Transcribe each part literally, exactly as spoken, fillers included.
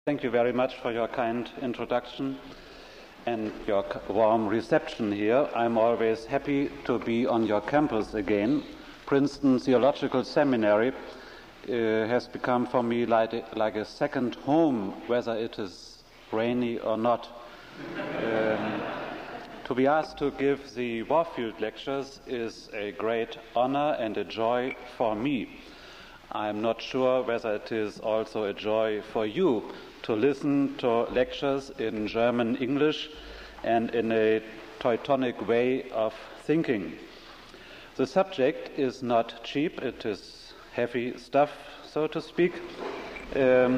Thank you very much for your kind introduction and your warm reception here. I'm always happy to be on your campus again. Princeton Theological Seminary uh, has become for me like a, like a second home, whether it is rainy or not. Um, to be asked to give the Warfield lectures is a great honor and a joy for me. I'm not sure whether it is also a joy for you to listen to lectures in German English and in a Teutonic way of thinking. The subject is not cheap, it is heavy stuff, so to speak. Um,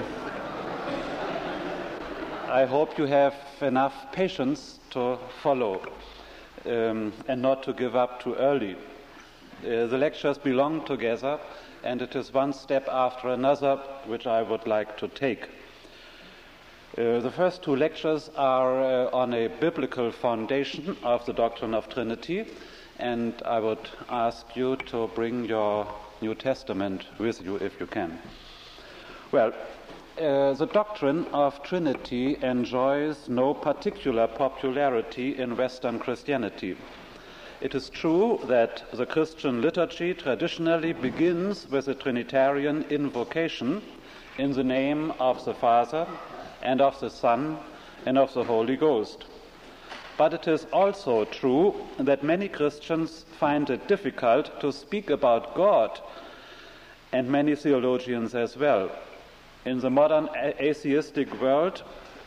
I hope you have enough patience to follow um, and not to give up too early. Uh, the lectures belong together, and it is one step after another which I would like to take. Uh, the first two lectures are uh, on a biblical foundation of the doctrine of Trinity, and I would ask you to bring your New Testament with you if you can. Well, uh, the doctrine of Trinity enjoys no particular popularity in Western Christianity. It is true that the Christian liturgy traditionally begins with a Trinitarian invocation in the name of the Father, and of the Son, and of the Holy Ghost. But it is also true that many Christians find it difficult to speak about God, and many theologians as well. In the modern atheistic world,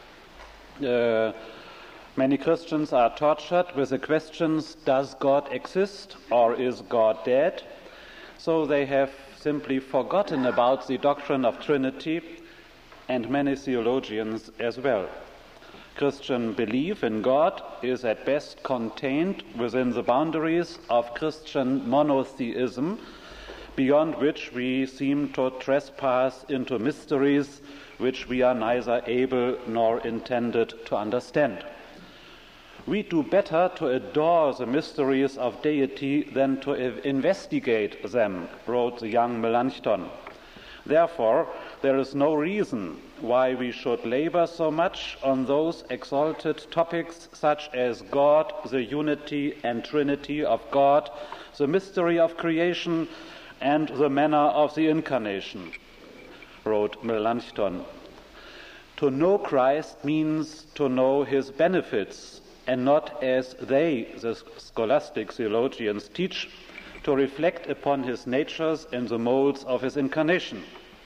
uh, many Christians are tortured with the questions, does God exist or is God dead? So they have simply forgotten about the doctrine of Trinity, and many theologians as well. Christian belief in God is at best contained within the boundaries of Christian monotheism, beyond which we seem to trespass into mysteries which we are neither able nor intended to understand. We do better to adore the mysteries of deity than to investigate them, wrote the young Melanchthon. Therefore, there is no reason why we should labor so much on those exalted topics such as God, the unity and Trinity of God, the mystery of creation, and the manner of the incarnation, wrote Melanchthon. To know Christ means to know his benefits, and not as they, the scholastic theologians, teach, to reflect upon his natures in the molds of his incarnation.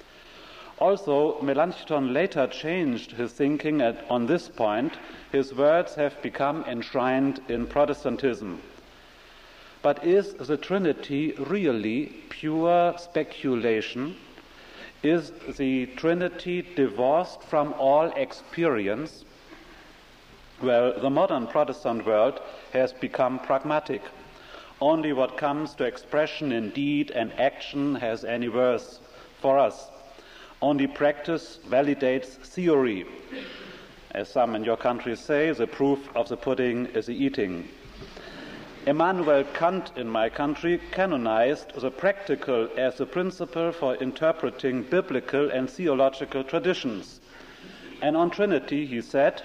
Also, Melanchthon later changed his thinking at, on this point. His words have become enshrined in Protestantism. But is the Trinity really pure speculation? Is the Trinity divorced from all experience? Well, the modern Protestant world has become pragmatic. Only what comes to expression in deed and action has any worth for us. Only practice validates theory. As some in your country say, the proof of the pudding is the eating. Immanuel Kant in my country canonized the practical as the principle for interpreting biblical and theological traditions. And on Trinity he said,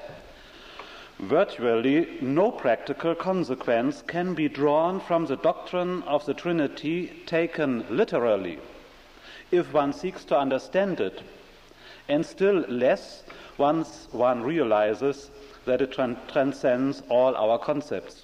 virtually no practical consequence can be drawn from the doctrine of the Trinity taken literally, if one seeks to understand it, and still less once one realizes that it tran- transcends all our concepts.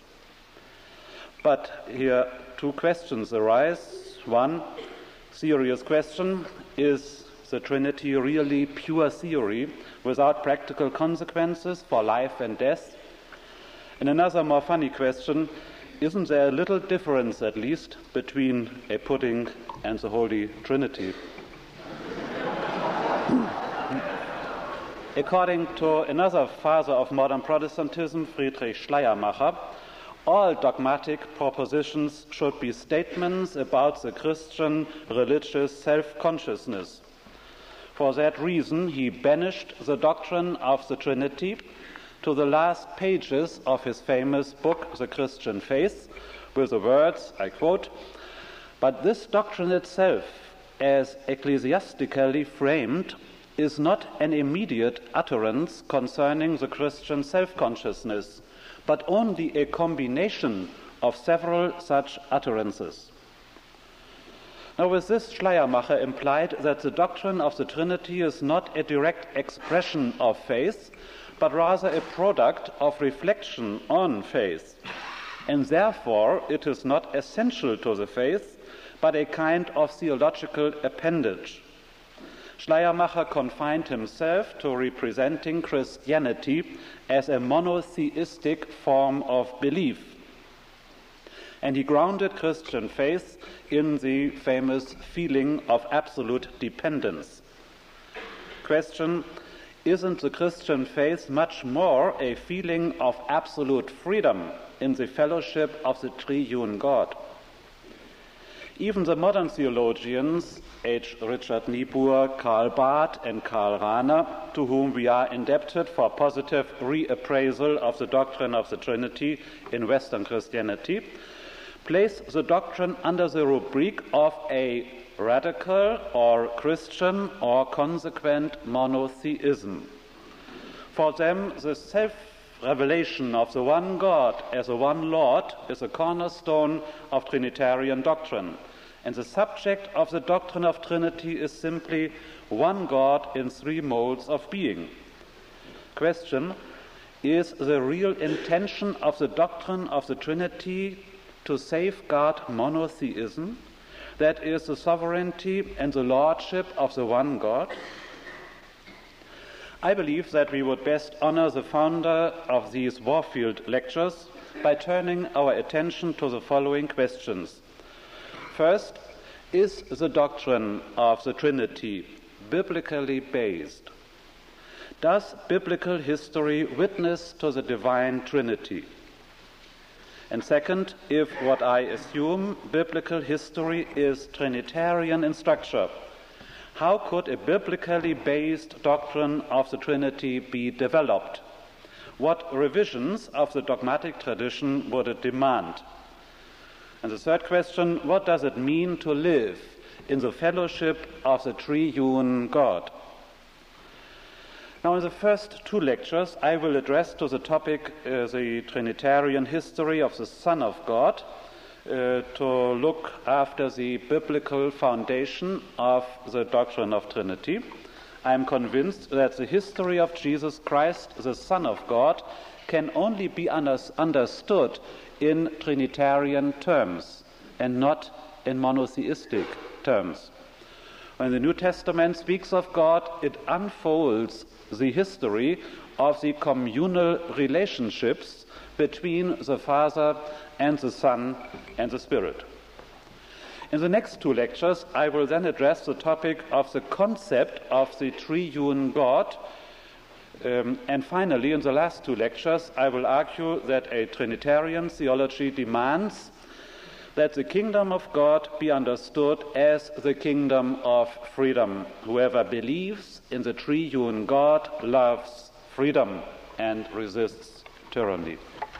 But here two questions arise. One serious question, is the Trinity really pure theory without practical consequences for life and death? And another more funny question, isn't there a little difference at least between a pudding and the Holy Trinity? According to another father of modern Protestantism, Friedrich Schleiermacher, all dogmatic propositions should be statements about the Christian religious self-consciousness. For that reason, he banished the doctrine of the Trinity to the last pages of his famous book, The Christian Faith, with the words, I quote, "But this doctrine itself, as ecclesiastically framed, is not an immediate utterance concerning the Christian self-consciousness, but only a combination of several such utterances. Now, with this, Schleiermacher implied that the doctrine of the Trinity is not a direct expression of faith, but rather a product of reflection on faith, and therefore it is not essential to the faith, but a kind of theological appendage. Schleiermacher confined himself to representing Christianity as a monotheistic form of belief, and he grounded Christian faith in the famous feeling of absolute dependence. Question: isn't the Christian faith much more a feeling of absolute freedom in the fellowship of the triune God? Even the modern theologians, H. Richard Niebuhr, Karl Barth, and Karl Rahner, to whom we are indebted for positive reappraisal of the doctrine of the Trinity in Western Christianity, place the doctrine under the rubric of a radical or Christian or consequent monotheism. For them, the self-revelation of the one God as a one Lord is a cornerstone of Trinitarian doctrine, and the subject of the doctrine of Trinity is simply one God in three modes of being. Question: is the real intention of the doctrine of the Trinity to safeguard monotheism, that is, the sovereignty and the lordship of the one God? I believe that we would best honor the founder of these Warfield lectures by turning our attention to the following questions. First, is the doctrine of the Trinity biblically based? Does biblical history witness to the divine Trinity? And second, if what I assume biblical history is Trinitarian in structure, how could a biblically based doctrine of the Trinity be developed? What revisions of the dogmatic tradition would it demand? And the third question, what does it mean to live in the fellowship of the triune God? Now, in the first two lectures, I will address to the topic uh, the Trinitarian history of the Son of God, uh, to look after the biblical foundation of the doctrine of Trinity. I am convinced that the history of Jesus Christ, the Son of God, can only be under- understood in Trinitarian terms and not in monotheistic terms. When the New Testament speaks of God, it unfolds the history of the communal relationships between the Father and the Son and the Spirit. In the next two lectures, I will then address the topic of the concept of the triune God. Um, and finally, in the last two lectures, I will argue that a Trinitarian theology demands that the kingdom of God be understood as the kingdom of freedom. Whoever believes in the triune God loves freedom and resists tyranny.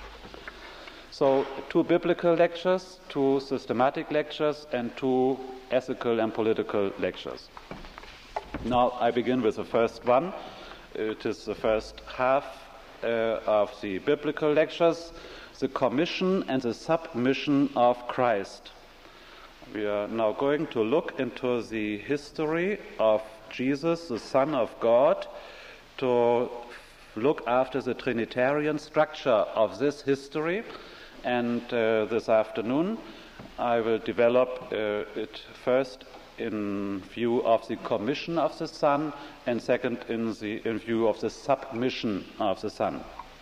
So, two biblical lectures, two systematic lectures, and two ethical and political lectures. Now, I begin with the first one. It is the first half uh, of the biblical lectures, the commission and the submission of Christ. We are now going to look into the history of Jesus, the Son of God, to look after the Trinitarian structure of this history. And uh, this afternoon I will develop uh, it first in view of the commission of the Son, and second in, the, in view of the submission of the Son.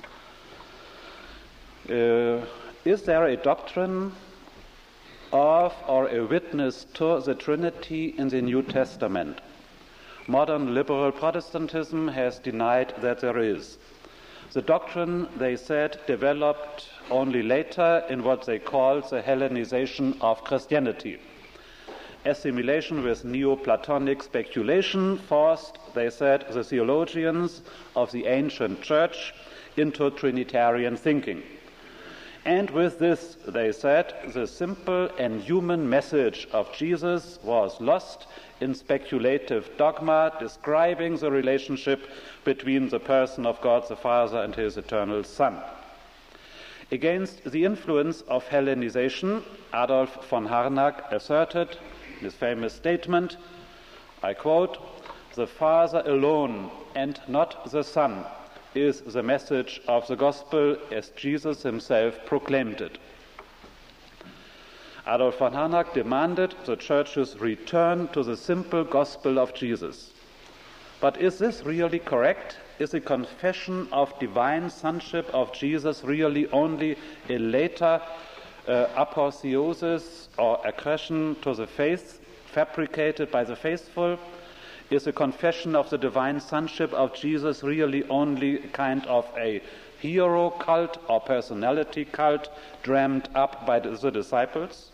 Uh, is there a doctrine of or a witness to the Trinity in the New Testament? Modern liberal Protestantism has denied that there is. The doctrine, they said, developed only later in what they call the Hellenization of Christianity. Assimilation with Neoplatonic speculation forced, they said, the theologians of the ancient church into Trinitarian thinking. And with this, they said, the simple and human message of Jesus was lost in speculative dogma describing the relationship between the person of God the Father and his eternal Son. Against the influence of Hellenization, Adolf von Harnack asserted in his famous statement, I quote, "The Father alone and not the Son is the message of the gospel as Jesus himself proclaimed it." Adolf von Harnack demanded the Church's return to the simple gospel of Jesus. But is this really correct? Is the confession of divine sonship of Jesus really only a later uh, apotheosis or accretion to the faith fabricated by the faithful? Is the confession of the divine sonship of Jesus really only a kind of a hero cult or personality cult dreamed up by the disciples?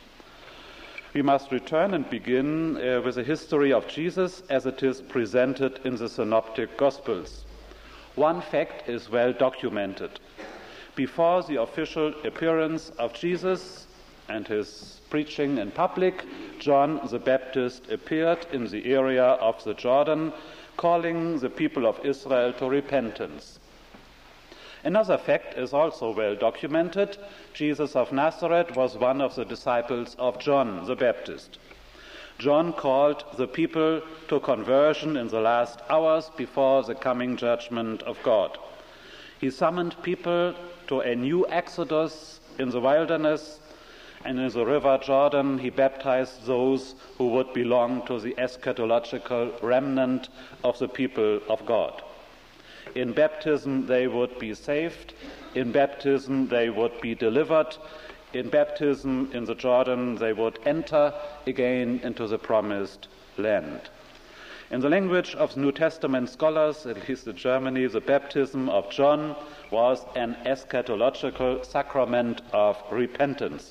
We must return and begin uh, with the history of Jesus as it is presented in the Synoptic Gospels. One fact is well documented. Before the official appearance of Jesus and his preaching in public, John the Baptist appeared in the area of the Jordan, calling the people of Israel to repentance. Another fact is also well documented. Jesus of Nazareth was one of the disciples of John the Baptist. John called the people to conversion in the last hours before the coming judgment of God. He summoned people to a new exodus in the wilderness, and in the river Jordan he baptized those who would belong to the eschatological remnant of the people of God. In baptism they would be saved, in baptism they would be delivered, in baptism in the Jordan they would enter again into the promised land. In the language of New Testament scholars, at least in Germany, the baptism of John was an eschatological sacrament of repentance.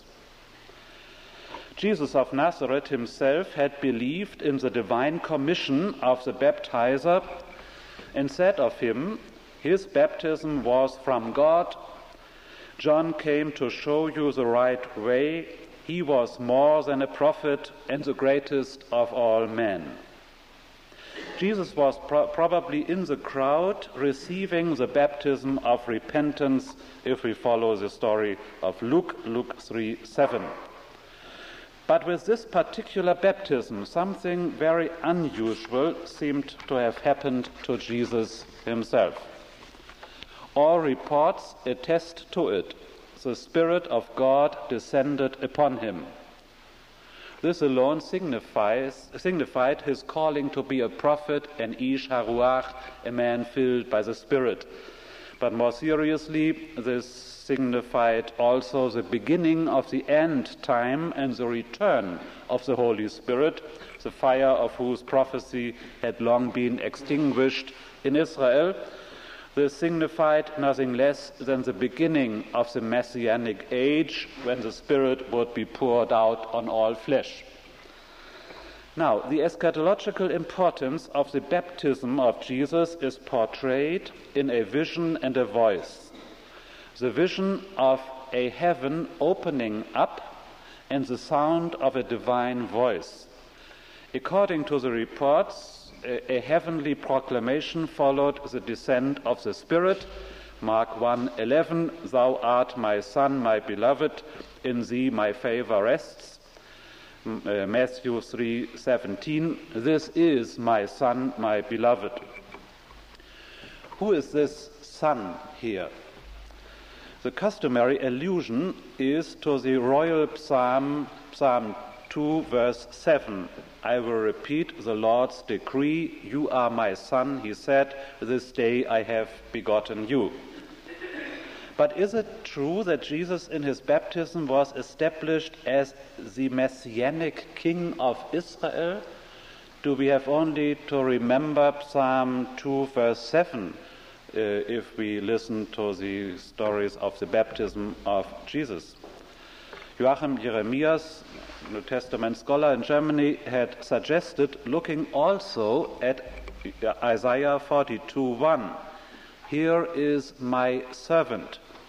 Jesus of Nazareth himself had believed in the divine commission of the baptizer and said of him, his baptism was from God. John came to show you the right way. He was more than a prophet and the greatest of all men. Jesus was pro- probably in the crowd receiving the baptism of repentance if we follow the story of Luke, Luke three seven. But with this particular baptism, something very unusual seemed to have happened to Jesus himself. All reports attest to it. The Spirit of God descended upon him. This alone signifies, signified his calling to be a prophet, an ish haruach, a man filled by the Spirit. But more seriously, this signified also the beginning of the end time and the return of the Holy Spirit, the fire of whose prophecy had long been extinguished in Israel. This signified nothing less than the beginning of the Messianic age, when the Spirit would be poured out on all flesh. Now, the eschatological importance of the baptism of Jesus is portrayed in a vision and a voice. The vision of a heaven opening up and the sound of a divine voice. According to the reports, a, a heavenly proclamation followed the descent of the Spirit. Mark one eleven, "Thou art my Son, my beloved, in thee my favor rests." Uh, Matthew three seventeen, "This is my Son, my beloved." Who is this Son here? The customary allusion is to the royal psalm, Psalm two, verse seven. "I will repeat the Lord's decree. You are my Son, he said, this day I have begotten you." But is it true that Jesus in his baptism was established as the Messianic King of Israel? Do we have only to remember Psalm two, verse seven? Uh, if we listen to the stories of the baptism of Jesus. Joachim Jeremias, New Testament scholar in Germany, had suggested looking also at Isaiah forty-two one. "Here is my servant,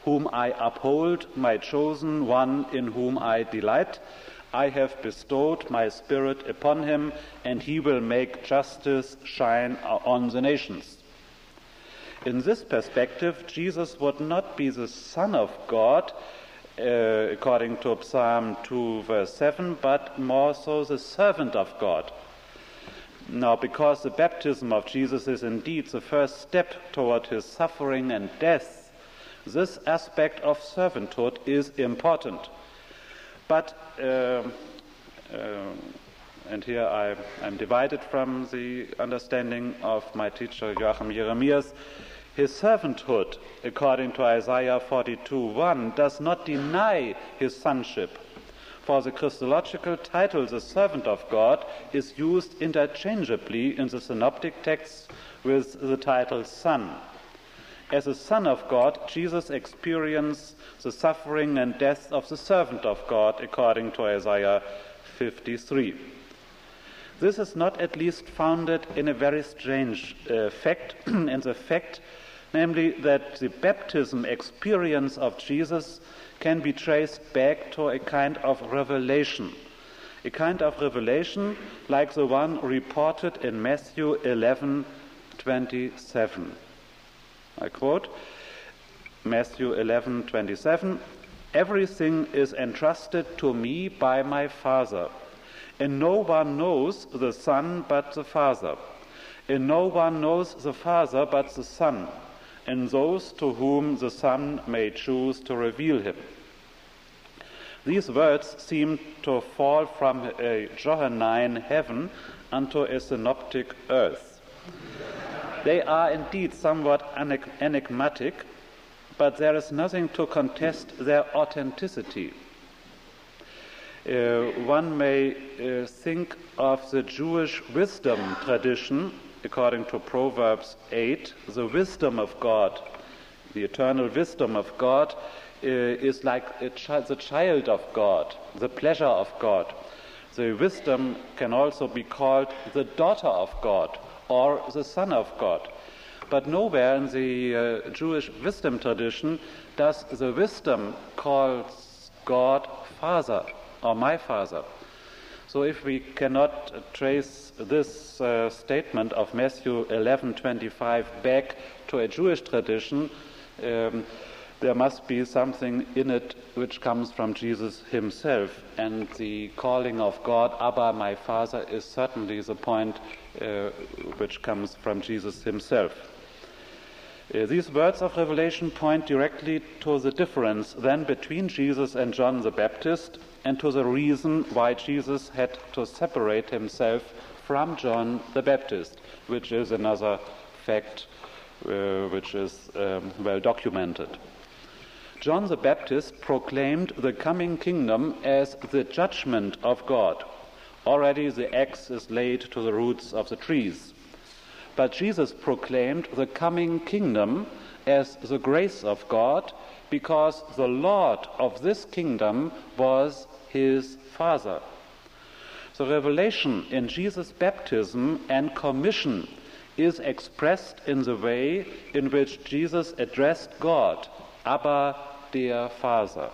whom I uphold, my chosen one in whom I delight. I have bestowed my Spirit upon him, and he will make justice shine on the nations. In this perspective, Jesus would not be the Son of God, uh, according to Psalm two, verse seven, but more so the servant of God. Now, because the baptism of Jesus is indeed the first step toward his suffering and death, this aspect of servanthood is important. But, uh, uh, and here I, I'm divided from the understanding of my teacher Joachim Jeremias, his servanthood, according to Isaiah forty-two one, does not deny his sonship. For the Christological title, the servant of God, is used interchangeably in the synoptic texts with the title Son. As a Son of God, Jesus experienced the suffering and death of the servant of God, according to Isaiah fifty-three. This is not at least founded in a very strange uh, fact, and the fact, namely, that the baptism experience of Jesus can be traced back to a kind of revelation, a kind of revelation like the one reported in Matthew eleven twenty-seven. I quote, Matthew eleven twenty-seven, "Everything is entrusted to me by my Father, and no one knows the Son but the Father, and no one knows the Father but the Son, and those to whom the Son may choose to reveal him." These words seem to fall from a Johannine heaven unto a synoptic earth. They are indeed somewhat enigmatic, but there is nothing to contest their authenticity. Uh, one may uh, think of the Jewish wisdom tradition, according to Proverbs eight, the wisdom of God, the eternal wisdom of God, uh, is like a chi- the child of God, the pleasure of God. The wisdom can also be called the daughter of God, or the Son of God. But nowhere in the uh, Jewish wisdom tradition does the wisdom call God Father or my Father. So if we cannot trace this uh, statement of Matthew eleven twenty-five back to a Jewish tradition, um, there must be something in it which comes from Jesus himself. And the calling of God, Abba, my Father, is certainly the point uh, which comes from Jesus himself. Uh, these words of Revelation point directly to the difference then between Jesus and John the Baptist, and to the reason why Jesus had to separate himself from John the Baptist, which is another fact uh, which is um, well documented. John the Baptist proclaimed the coming kingdom as the judgment of God. Already the axe is laid to the roots of the trees. But Jesus proclaimed the coming kingdom as the grace of God, because the Lord of this kingdom was his Father. The revelation in Jesus' baptism and commission is expressed in the way in which Jesus addressed God, Abba, dear Father.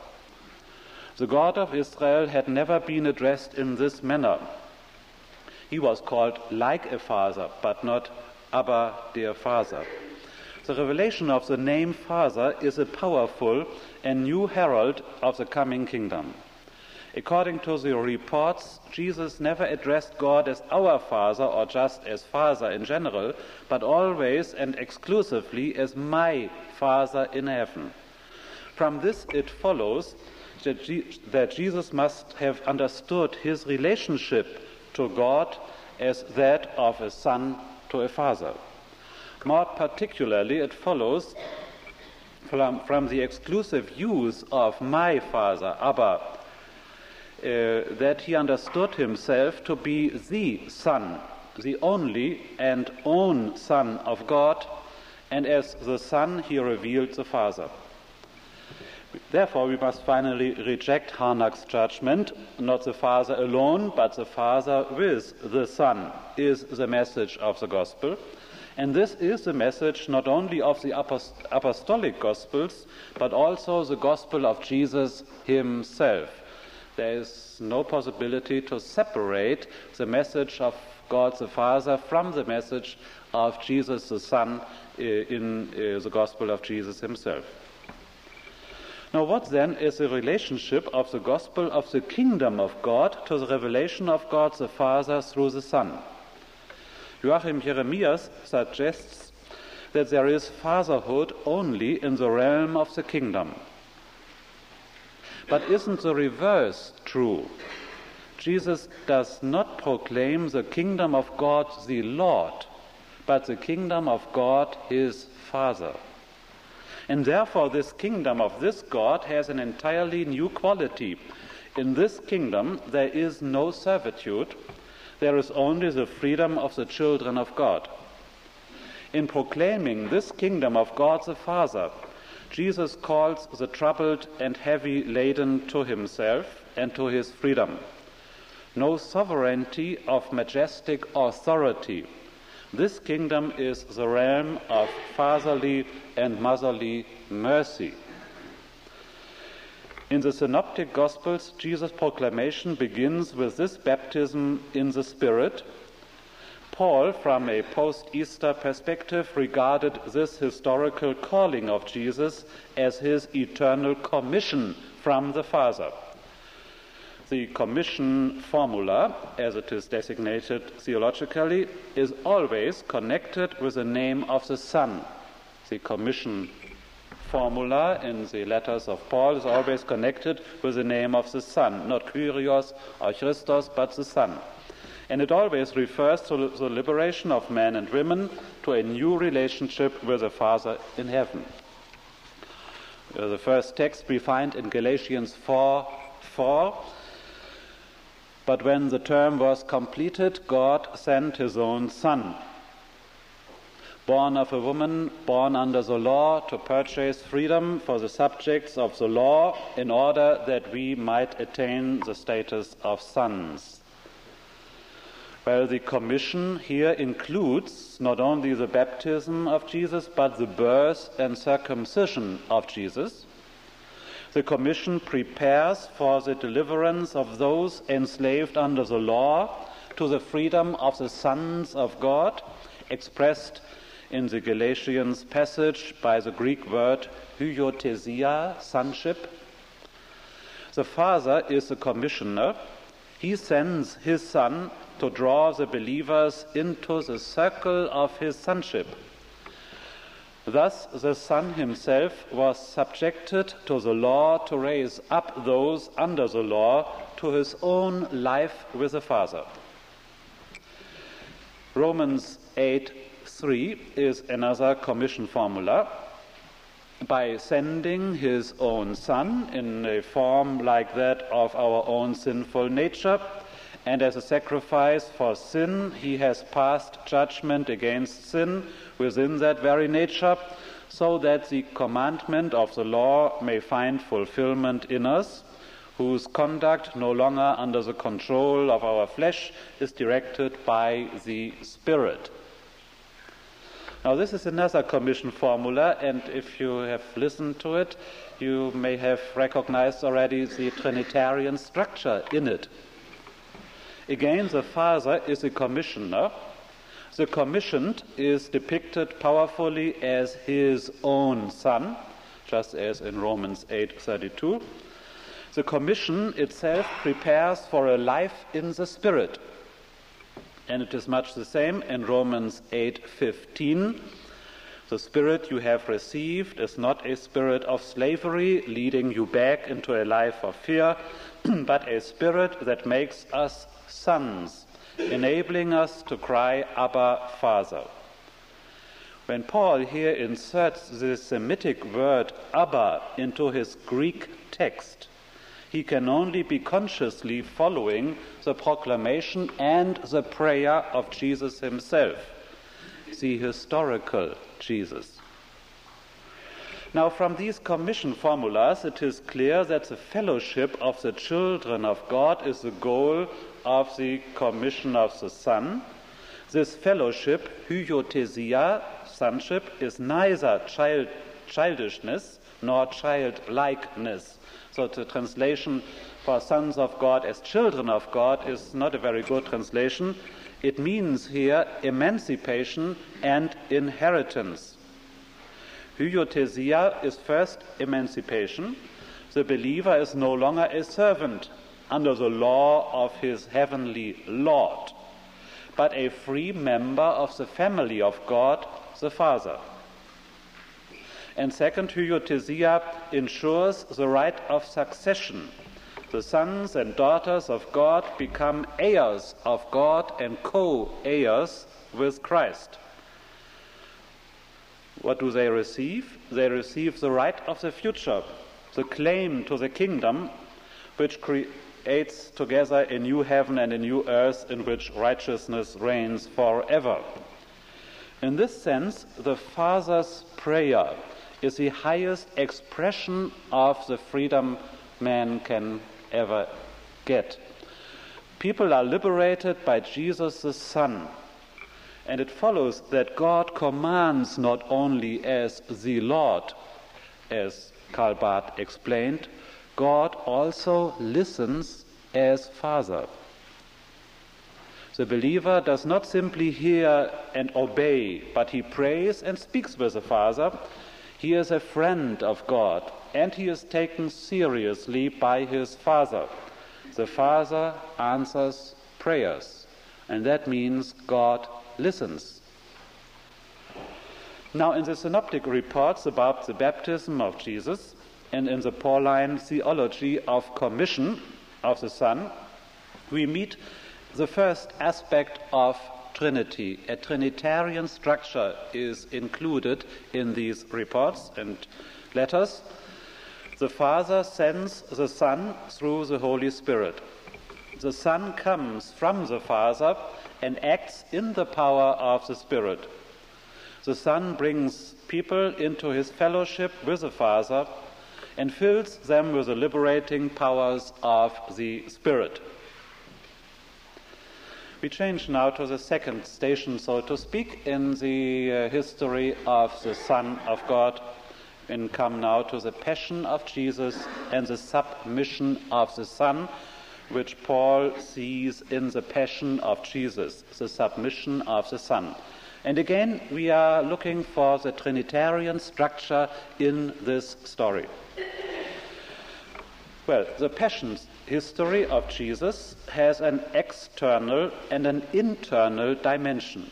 The God of Israel had never been addressed in this manner. He was called like a father, but not Abba, dear Father. The revelation of the name Father is a powerful and new herald of the coming kingdom. According to the reports, Jesus never addressed God as our Father or just as Father in general, but always and exclusively as my Father in heaven. From this it follows that, G- that Jesus must have understood his relationship to God as that of a son to a father. More particularly, it follows from, from the exclusive use of my Father, Abba, uh, that he understood himself to be the Son, the only and own Son of God, and as the Son he revealed the Father. Therefore, we must finally reject Harnack's judgment. Not the Father alone, but the Father with the Son is the message of the Gospel. And this is the message not only of the apost- apostolic Gospels, but also the Gospel of Jesus himself. There is no possibility to separate the message of God the Father from the message of Jesus the Son in the Gospel of Jesus himself. Now, what then is the relationship of the Gospel of the kingdom of God to the revelation of God the Father through the Son? Joachim Jeremias suggests that there is fatherhood only in the realm of the kingdom. But isn't the reverse true? Jesus does not proclaim the kingdom of God the Lord, but the kingdom of God his Father. And therefore this kingdom of this God has an entirely new quality. In this kingdom there is no servitude, there is only the freedom of the children of God. In proclaiming this kingdom of God the Father, Jesus calls the troubled and heavy laden to himself and to his freedom. No sovereignty of majestic authority. This kingdom is the realm of fatherly and motherly mercy. In the Synoptic Gospels, Jesus' proclamation begins with this baptism in the Spirit. Paul, from a post-Easter perspective, regarded this historical calling of Jesus as his eternal commission from the Father. The commission formula, as it is designated theologically, is always connected with the name of the Son. The commission formula in the letters of Paul is always connected with the name of the Son, not Kyrios or Christos, but the Son. And it always refers to the liberation of men and women to a new relationship with the Father in heaven. Uh, the first text we find in Galatians four four. But when the term was completed, God sent his own Son, born of a woman, born under the law, to purchase freedom for the subjects of the law in order that we might attain the status of sons. Well, the commission here includes not only the baptism of Jesus, but the birth and circumcision of Jesus. The commission prepares for the deliverance of those enslaved under the law to the freedom of the sons of God, expressed in the Galatians passage by the Greek word hyothesia, sonship. The Father is the commissioner. He sends his Son to draw the believers into the circle of his sonship. Thus the Son himself was subjected to the law to raise up those under the law to his own life with the Father. Romans eight three is another commission formula. By sending his own Son in a form like that of our own sinful nature, and as a sacrifice for sin, he has passed judgment against sin within that very nature, so that the commandment of the law may find fulfillment in us, whose conduct, no longer under the control of our flesh, is directed by the Spirit. Now, this is another commission formula, and if you have listened to it, you may have recognized already the Trinitarian structure in it. Again, the Father is the commissioner. The commissioned is depicted powerfully as his own Son, just as in Romans eight thirty-two. The commission itself prepares for a life in the Spirit. And it is much the same in Romans eight fifteen. The Spirit you have received is not a spirit of slavery, leading you back into a life of fear, but a spirit that makes us sons, enabling us to cry, Abba, Father. When Paul here inserts the Semitic word Abba into his Greek text, he can only be consciously following the proclamation and the prayer of Jesus himself, the historical Jesus. Now, from these commission formulas, it is clear that the fellowship of the children of God is the goal of the commission of the Son. This fellowship, hyothesia, sonship, is neither child, childishness nor childlikeness. So the translation for sons of God as children of God is not a very good translation. It means here emancipation and inheritance. Hyothesia is first emancipation. The believer is no longer a servant under the law of his heavenly Lord, but a free member of the family of God, the Father. And second, hyothesia ensures the right of succession. The sons and daughters of God become heirs of God and co-heirs with Christ. What do they receive? They receive the right of the future, the claim to the kingdom, which creates together a new heaven and a new earth in which righteousness reigns forever. In this sense, the Father's prayer is the highest expression of the freedom man can ever get. People are liberated by Jesus the Son, and it follows that God commands not only as the Lord, as Karl Barth explained, God also listens as Father. The believer does not simply hear and obey, but he prays and speaks with the Father. He is a friend of God, and he is taken seriously by his Father. The Father answers prayers, and that means God listens. Now, in the synoptic reports about the baptism of Jesus, and in the Pauline theology of commission of the Son, we meet the first aspect of Trinity. A Trinitarian structure is included in these reports and letters. The Father sends the Son through the Holy Spirit. The Son comes from the Father and acts in the power of the Spirit. The Son brings people into his fellowship with the Father and fills them with the liberating powers of the Spirit. We change now to the second station, so to speak, in the uh, history of the Son of God, and come now to the passion of Jesus and the submission of the Son, which Paul sees in the passion of Jesus, the submission of the Son. And again, we are looking for the Trinitarian structure in this story. Well, the passion history of Jesus has an external and an internal dimension.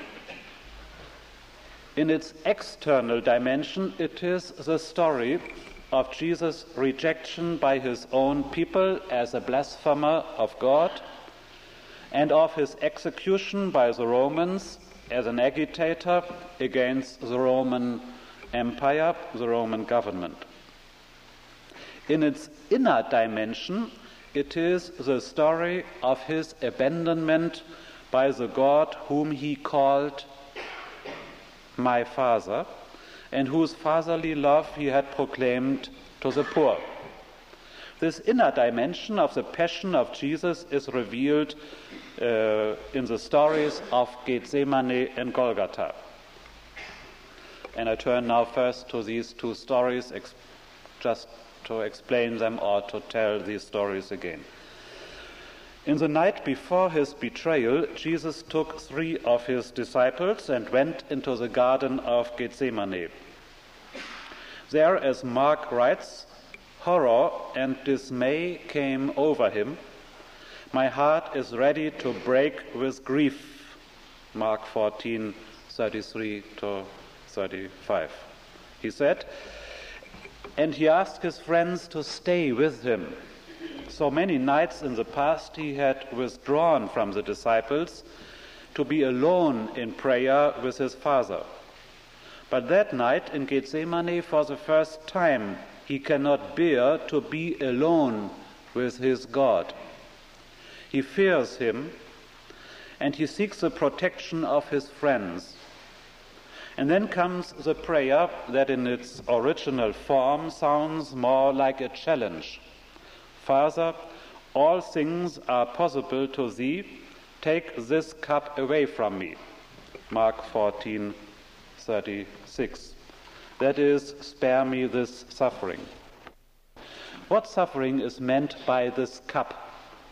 In its external dimension, it is the story of Jesus' rejection by his own people as a blasphemer of God, and of his execution by the Romans as an agitator against the Roman Empire, the Roman government. In its inner dimension, it is the story of his abandonment by the God whom he called my Father, and whose fatherly love he had proclaimed to the poor. This inner dimension of the passion of Jesus is revealed uh, in the stories of Gethsemane and Golgotha. And I turn now first to these two stories, ex- just to explain them or to tell these stories again. In the night before his betrayal, Jesus took three of his disciples and went into the Garden of Gethsemane. There, as Mark writes, horror and dismay came over him. My heart is ready to break with grief. Mark fourteen, thirty-three to thirty-five. He said, and he asked his friends to stay with him. So many nights in the past he had withdrawn from the disciples to be alone in prayer with his Father. But that night in Gethsemane, for the first time, he cannot bear to be alone with his God. He fears him, and he seeks the protection of his friends. And then comes the prayer that in its original form sounds more like a challenge. Father, all things are possible to thee. take this cup away from me. Mark fourteen thirty-six. That is, spare me this suffering. What suffering is meant by this cup?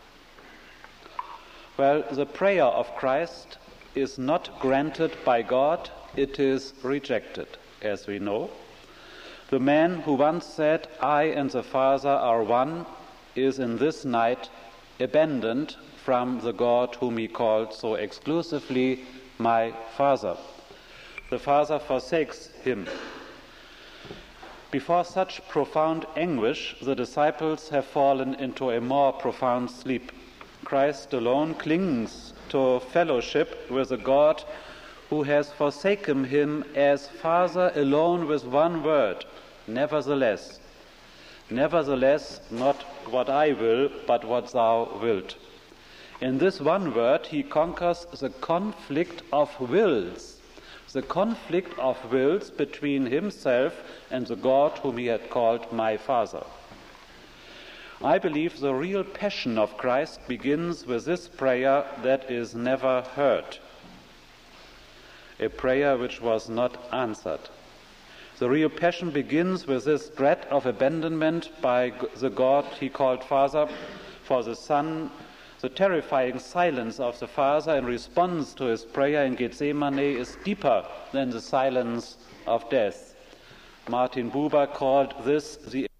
Well, the prayer of Christ is not granted by God, it is rejected, as we know. The man who once said, I and the Father are one, is in this night abandoned from the God whom he called so exclusively my Father. The Father forsakes him. Before such profound anguish, the disciples have fallen into a more profound sleep. Christ alone clings to fellowship with a God who has forsaken him as Father alone with one word, nevertheless. Nevertheless, not what I will, but what thou wilt. In this one word, he conquers the conflict of wills, the conflict of wills between himself and the God whom he had called my Father. I believe the real passion of Christ begins with this prayer that is never heard, a prayer which was not answered. The real passion begins with this dread of abandonment by the God he called Father for the Son. The terrifying silence of the Father in response to his prayer in Gethsemane is deeper than the silence of death. Martin Buber called this the